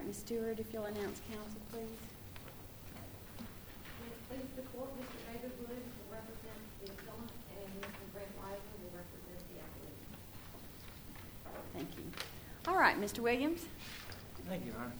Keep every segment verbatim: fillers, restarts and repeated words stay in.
Miz Stewart, if you'll announce counsel, please. Please the court, Mister David Wood will represent the appellant and Mister Brett Weiser will represent the appellant. Thank you. All right, Mister Williams. Thank you, Your Honor.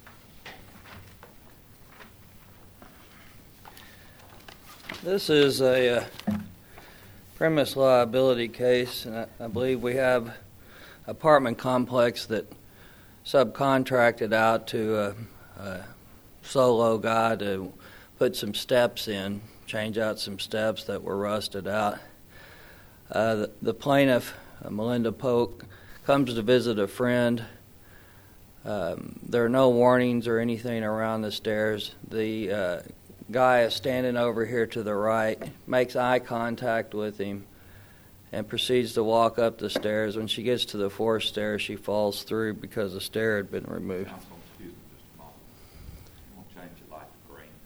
This is a uh, premise liability case, and I, I believe we have apartment complex that subcontracted out to a, a solo guy to put some steps in, change out some steps that were rusted out. Uh, the, the plaintiff, uh, Melinda Polk, comes to visit a friend. Um, there are no warnings or anything around the stairs. The uh, guy is standing over here to the right, makes eye contact with him, and proceeds to walk up the stairs. When she gets to the fourth stair, she falls through because the stair had been removed. Counsel, excuse me just a moment. I'm going to change the light to green.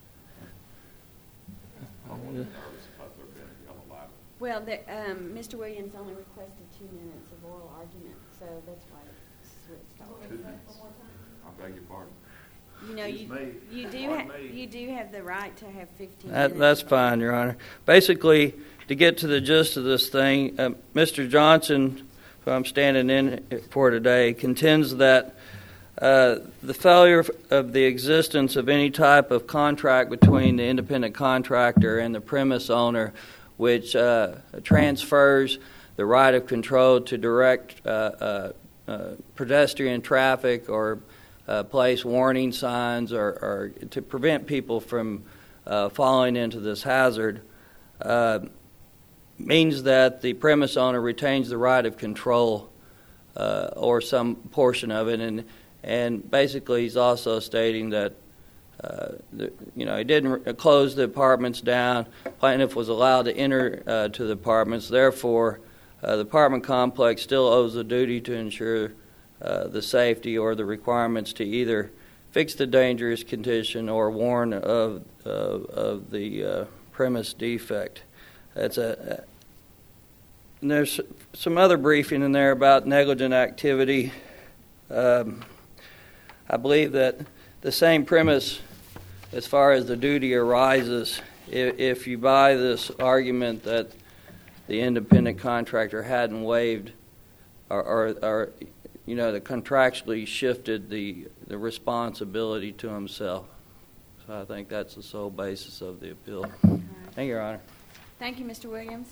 I wasn't nervous about there being a yellow light. Well, the, um, Mister Williams only requested two minutes of oral argument, so that's why it switched off. Two minutes. I beg your pardon. You know, you, you do ha- you do have the right to have fifteen That, minutes. that's fine, Your Honor. Basically, to get to the gist of this thing, uh, Mister Johnson, who I'm standing in for today, contends that uh, the failure of the existence of any type of contract between the independent contractor and the premise owner, which uh, transfers the right of control to direct uh, uh, uh, pedestrian traffic or Uh, place warning signs or, or to prevent people from uh, falling into this hazard, uh, means that the premise owner retains the right of control uh, or some portion of it, and and basically he's also stating that uh, the, you know he didn't re- close the apartments down. Plaintiff was allowed to enter uh, to the apartments. Therefore, uh, the apartment complex still owes a duty to ensure Uh, the safety or the requirements to either fix the dangerous condition or warn of uh, of the uh, premise defect. That's a. Uh, and there's some other briefing in there about negligent activity. Um, I believe that the same premise, as far as the duty arises, if, if you buy this argument that the independent contractor hadn't waived or, or, or you know, that contractually shifted the, the responsibility to himself. So I think that's the sole basis of the appeal. Right. Thank you, Your Honor. Thank you, Mister Williams.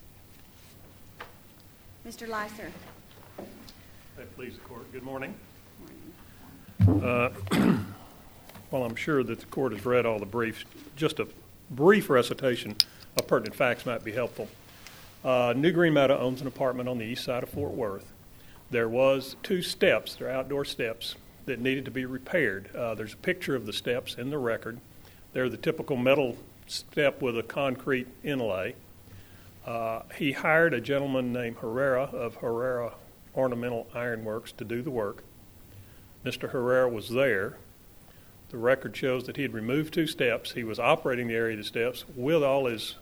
Mister Leiser. Hey, please, the court. Good morning. Uh, well, I'm sure that the court has read all the briefs. Just a brief recitation of pertinent facts might be helpful. Uh, New Green Meadow owns an apartment on the east side of Fort Worth. There was two steps, they're outdoor steps, that needed to be repaired. Uh, there's a picture of the steps in the record. They're the typical metal step with a concrete inlay. Uh, he hired a gentleman named Herrera of Herrera Ornamental Ironworks to do the work. Mister Herrera was there. The record shows that he had removed two steps. He was operating the area of the steps with all his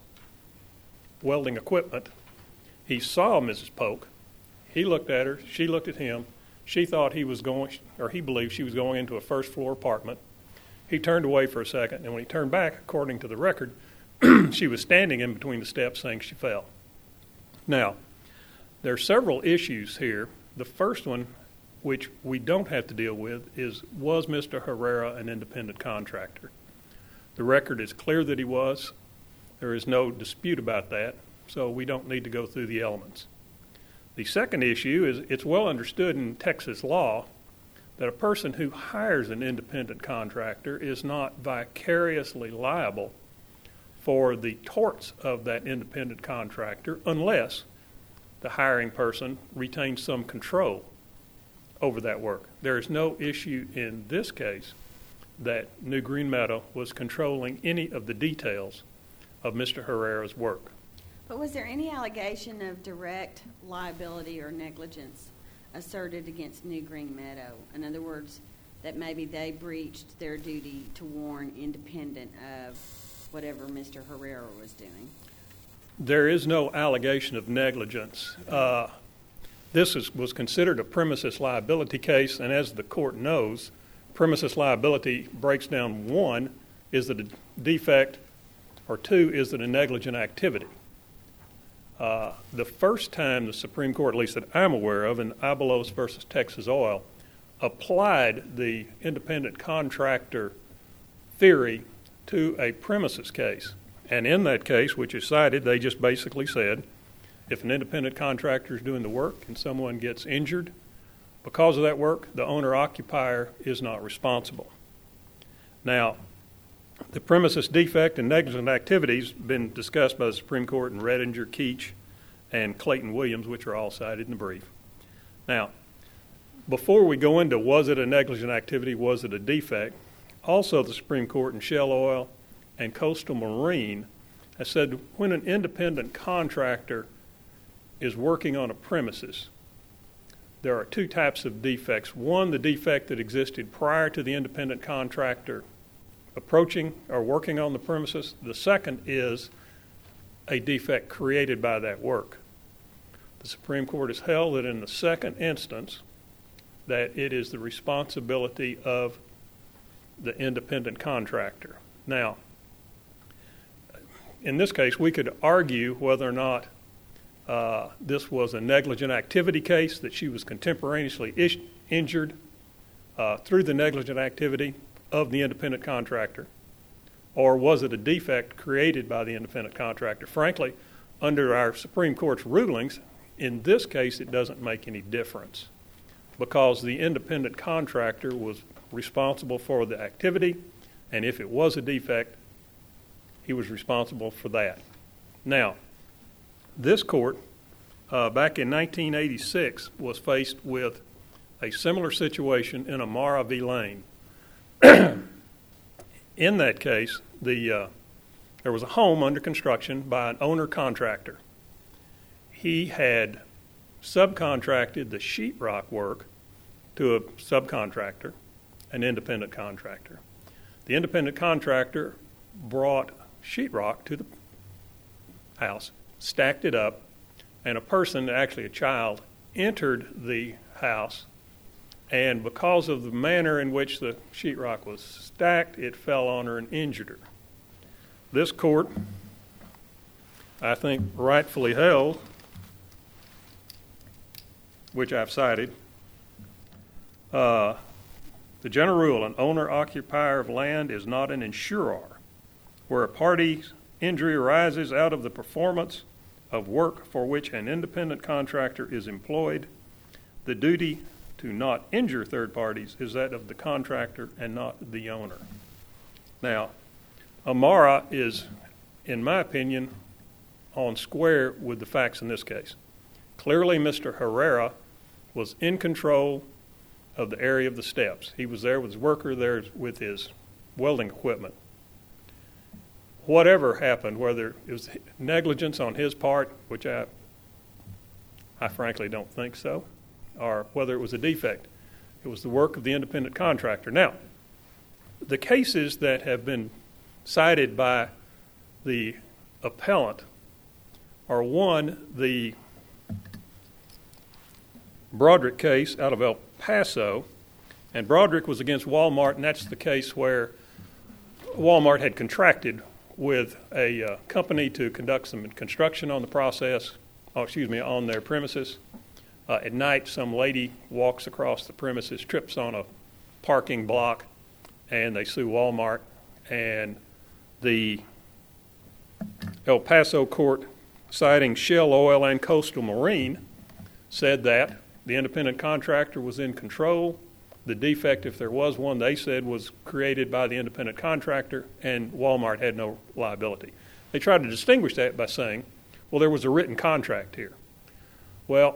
welding equipment. He saw Missus Polk. He looked at her. She looked at him. She thought he was going, or he believed she was going into a first floor apartment. He turned away for a second, and when he turned back, according to the record, she was standing in between the steps saying she fell. Now, there are several issues here. The first one, which we don't have to deal with, is was Mister Herrera an independent contractor? The record is clear that he was. There is no dispute about that, so we don't need to go through the elements. The second issue is it's well understood in Texas law that a person who hires an independent contractor is not vicariously liable for the torts of that independent contractor unless the hiring person retains some control over that work. There is no issue in this case that New Green Meadow was controlling any of the details of Mister Herrera's work. But was there any allegation of direct liability or negligence asserted against New Green Meadow? In other words, that maybe they breached their duty to warn independent of whatever Mister Herrera was doing? There is no allegation of negligence. Uh, this is, was considered a premises liability case, and as the court knows, premises liability breaks down. One is that a defect, or two is that a negligent activity. Uh, the first time the Supreme Court, at least that I'm aware of, in Abelos versus Texas Oil, applied the independent contractor theory to a premises case. And in that case, which is cited, they just basically said, if an independent contractor is doing the work and someone gets injured because of that work, the owner-occupier is not responsible. Now, the premises defect and negligent activities been discussed by the Supreme Court in Redinger, Keach, and Clayton Williams, which are all cited in the brief. Now, before we go into was it a negligent activity, was it a defect, also the Supreme Court in Shell Oil and Coastal Marine has said when an independent contractor is working on a premises, there are two types of defects. One, the defect that existed prior to the independent contractor approaching or working on the premises. The second is a defect created by that work. The Supreme Court has held that in the second instance that it is the responsibility of the independent contractor. Now, in this case, we could argue whether or not uh, this was a negligent activity case, that she was contemporaneously ish- injured uh, through the negligent activity of the independent contractor, or was it a defect created by the independent contractor? Frankly, under our Supreme Court's rulings, in this case it doesn't make any difference because the independent contractor was responsible for the activity, and if it was a defect, he was responsible for that. Now, this court, uh, back in nineteen eighty-six, was faced with a similar situation in Amara v. Lane. In that case, the uh, there was a home under construction by an owner-contractor. He had subcontracted the sheetrock work to a subcontractor, an independent contractor. The independent contractor brought sheetrock to the house, stacked it up, and a person, actually a child, entered the house, and because of the manner in which the sheetrock was stacked, it fell on her and injured her. This court, I think, rightfully held, which I've cited, uh, the general rule, an owner-occupier of land is not an insurer. Where a party's injury arises out of the performance of work for which an independent contractor is employed, the duty to not injure third parties is that of the contractor and not the owner. Now, Amara is, in my opinion, on square with the facts in this case. Clearly, Mister Herrera was in control of the area of the steps. He was there with his worker, there with his welding equipment. Whatever happened, whether it was negligence on his part, which I, I frankly don't think so, or whether it was a defect, it was the work of the independent contractor. Now, the cases that have been cited by the appellant are, one, the Broderick case out of El Paso, and Broderick was against Walmart, and that's the case where Walmart had contracted with a uh, company to conduct some construction on the process, oh, excuse me, on their premises. Uh, at night, some lady walks across the premises, trips on a parking block, and they sue Walmart. And the El Paso court, citing Shell Oil and Coastal Marine, said that the independent contractor was in control. The defect, if there was one, they said was created by the independent contractor, and Walmart had no liability. They tried to distinguish that by saying, well, there was a written contract here. Well,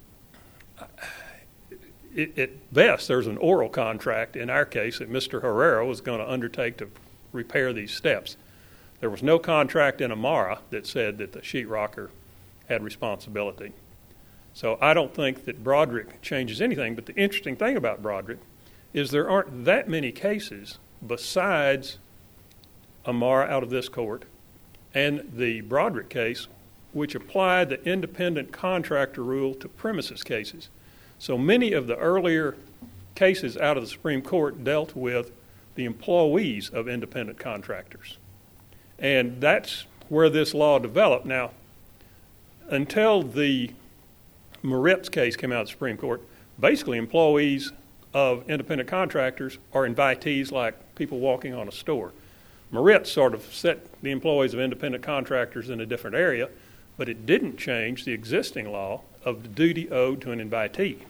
it, at best, there's an oral contract in our case that Mister Herrera was going to undertake to repair these steps. There was no contract in Amara that said that the sheetrocker had responsibility. So I don't think that Broderick changes anything, but the interesting thing about Broderick is there aren't that many cases besides Amara out of this court and the Broderick case which applied the independent contractor rule to premises cases. So many of the earlier cases out of the Supreme Court dealt with the employees of independent contractors. And that's where this law developed. Now, until the Moritz case came out of the Supreme Court, basically employees of independent contractors are invitees like people walking on a store. Moritz sort of set the employees of independent contractors in a different area, but it didn't change the existing law of the duty owed to an invitee.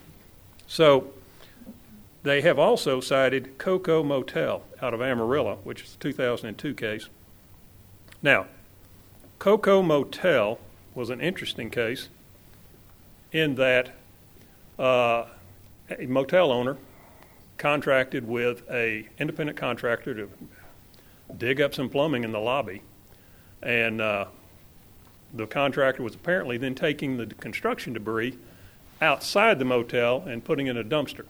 So they have also cited Coco Motel out of Amarillo, which is a two thousand two case. Now, Coco Motel was an interesting case in that uh, a motel owner contracted with a independent contractor to dig up some plumbing in the lobby, and uh, the contractor was apparently then taking the construction debris outside the motel and putting it in a dumpster.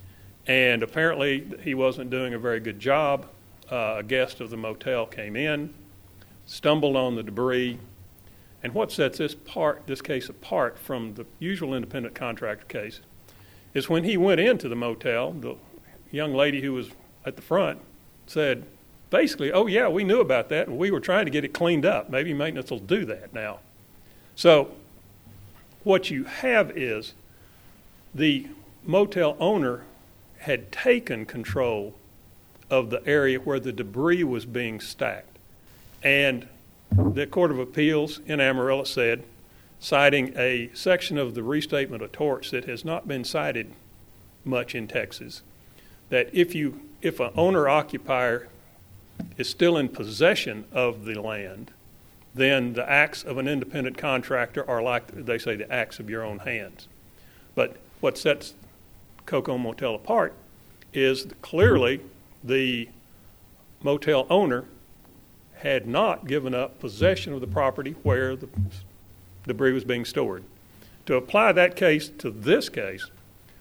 And apparently he wasn't doing a very good job. Uh, a guest of the motel came in, stumbled on the debris, and what sets this part, this case apart from the usual independent contractor case is when he went into the motel, the young lady who was at the front said, basically, oh yeah, we knew about that and we were trying to get it cleaned up. Maybe maintenance will do that now. So what you have is the motel owner had taken control of the area where the debris was being stacked. And the Court of Appeals in Amarillo said, citing a section of the Restatement of Torts that has not been cited much in Texas, that if you if an owner-occupier is still in possession of the land, then the acts of an independent contractor are like, they say, the acts of your own hands. But what sets Coco Motel apart is clearly the motel owner had not given up possession of the property where the debris was being stored. To apply that case to this case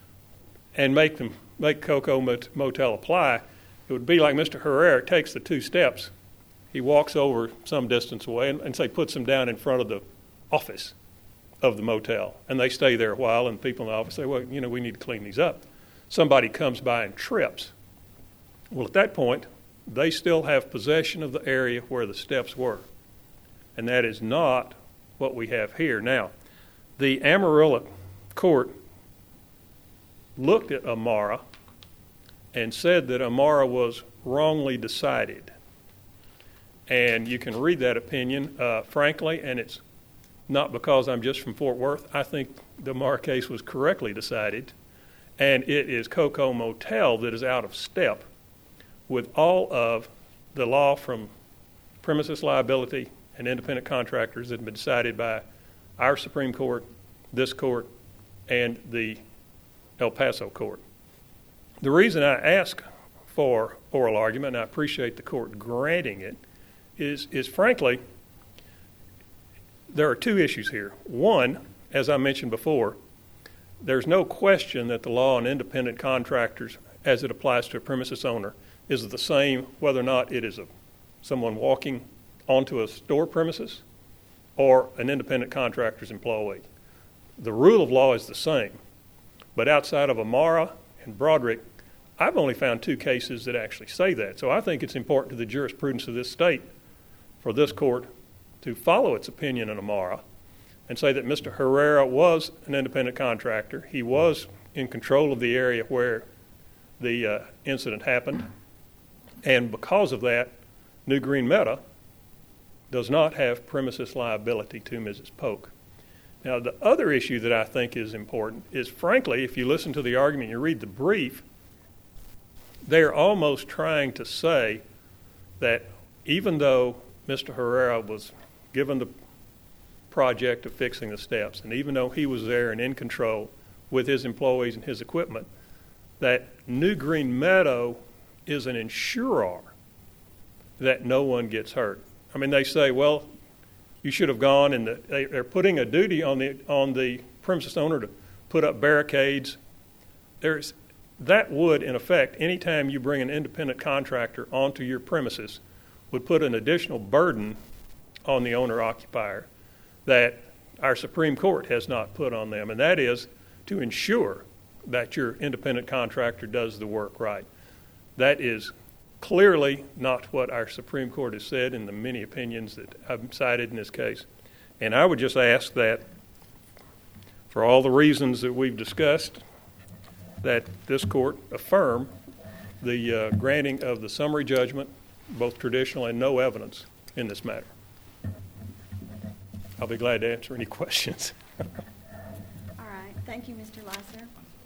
and make them make Coco Motel apply, it would be like Mister Herrera takes the two steps. He walks over some distance away and, and say puts them down in front of the office of the motel. And they stay there a while, and people in the office say, well, you know, we need to clean these up. Somebody comes by and trips. Well, at that point, they still have possession of the area where the steps were. And that is not what we have here. Now, the Amarillo court looked at Amara and said that Amara was wrongly decided. And you can read that opinion, uh, frankly, and it's not because I'm just from Fort Worth. I think the Amara case was correctly decided, and it is Coco Motel that is out of step with all of the law from premises liability and independent contractors that have been decided by our Supreme Court, this court, and the El Paso court. The reason I ask for oral argument, and I appreciate the court granting it, is, is frankly, there are two issues here. One, as I mentioned before, there's no question that the law on independent contractors, as it applies to a premises owner, is the same whether or not it is a someone walking onto a store premises or an independent contractor's employee. The rule of law is the same. But outside of Amara and Broderick, I've only found two cases that actually say that. So I think it's important to the jurisprudence of this state for this court to follow its opinion in Amara and say that Mister Herrera was an independent contractor. He was in control of the area where the uh, incident happened. And because of that, New Green Meadow does not have premises liability to Missus Polk. Now, the other issue that I think is important is, frankly, if you listen to the argument, you read the brief, they're almost trying to say that even though Mister Herrera was given the project of fixing the steps, and even though he was there and in control with his employees and his equipment, that New Green Meadow is an insurer that no one gets hurt. I mean, they say, well, you should have gone, and the, they, they're putting a duty on the on the premises owner to put up barricades. There's that would, in effect, anytime you bring an independent contractor onto your premises, would put an additional burden on the owner-occupier that our Supreme Court has not put on them, and that is to ensure that your independent contractor does the work right. That is clearly not what our Supreme Court has said in the many opinions that I've cited in this case. And I would just ask that, for all the reasons that we've discussed, that this court affirm the uh, granting of the summary judgment, both traditional and no evidence, in this matter. I'll be glad to answer any questions. All right. Thank you, Mister Lasser.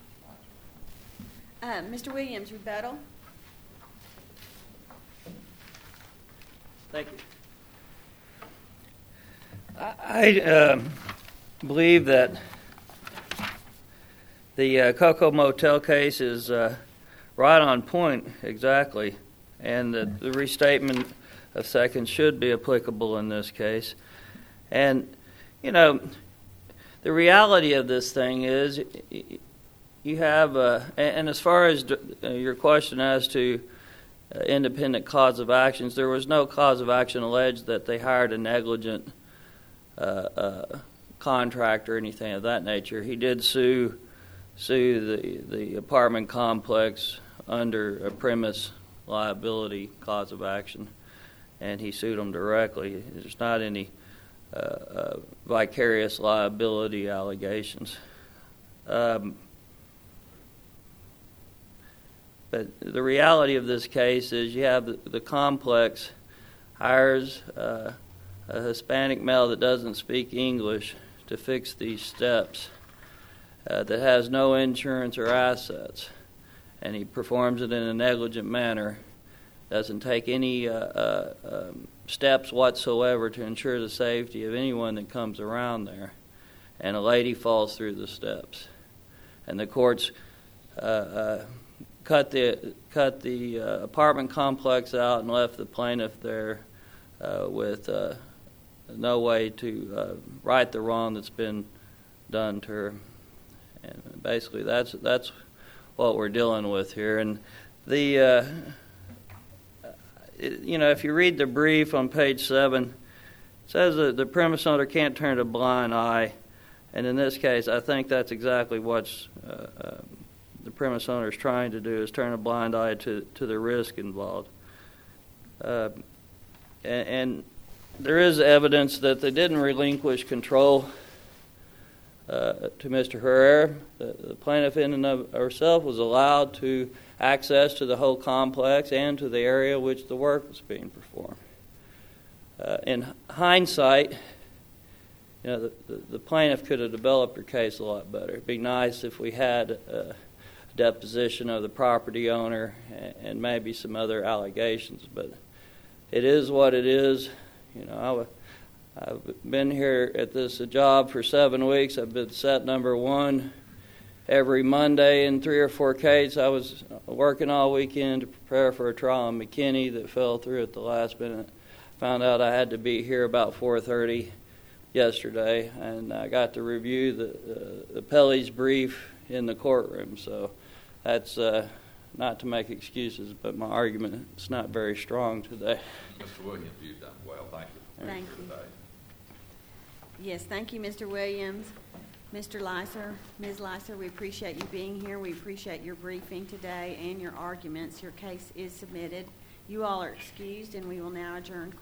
Uh, Mister Williams, rebuttal. Thank you. I, I um, believe that the uh, Cocoa Motel case is uh, right on point, exactly, and that the restatement of seconds should be applicable in this case. And, you know, the reality of this thing is you have, uh, and as far as your question as to uh, independent cause of actions, there was no cause of action alleged that they hired a negligent uh, uh, contractor or anything of that nature. He did sue sue the, the apartment complex under a premise liability cause of action, and he sued them directly. There's not any uh, uh, vicarious liability allegations. Um, but the reality of this case is you have the, the complex hires uh, a Hispanic male that doesn't speak English to fix these steps, uh, that has no insurance or assets, and he performs it in a negligent manner, doesn't take any uh, uh, um, steps whatsoever to ensure the safety of anyone that comes around there, and a lady falls through the steps. And the courts uh, uh, cut the cut the uh, apartment complex out and left the plaintiff there uh, with uh, no way to uh, right the wrong that's been done to her. And basically, that's that's what we're dealing with here. And the uh, it, you know, if you read the brief on page seven, it says that the premise owner can't turn a blind eye. And in this case, I think that's exactly what uh, uh, the premise owner is trying to do, is turn a blind eye to, to the risk involved. Uh, and, and there is evidence that they didn't relinquish control uh, to Mister Herrera. The, the plaintiff in and of herself was allowed to access to the whole complex and to the area which the work was being performed. Uh, in hindsight, you know, the, the, the plaintiff could have developed her case a lot better. It'd be nice if we had a deposition of the property owner and, and maybe some other allegations, but it is what it is. You know, I, I've been here at this job for seven weeks. I've been set number one every Monday in three or four cases. I was working all weekend to prepare for a trial in McKinney that fell through at the last minute. Found out I had to be here about four thirty yesterday, and I got to review the, uh, the Pelley's brief in the courtroom. So that's uh, not to make excuses, but my argument is not very strong today. Mister Williams, you've done well. Thank you. Thank you. Today. Yes, thank you, Mister Williams. Mister Lasser, Miz Lasser, we appreciate you being here. We appreciate your briefing today and your arguments. Your case is submitted. You all are excused, and we will now adjourn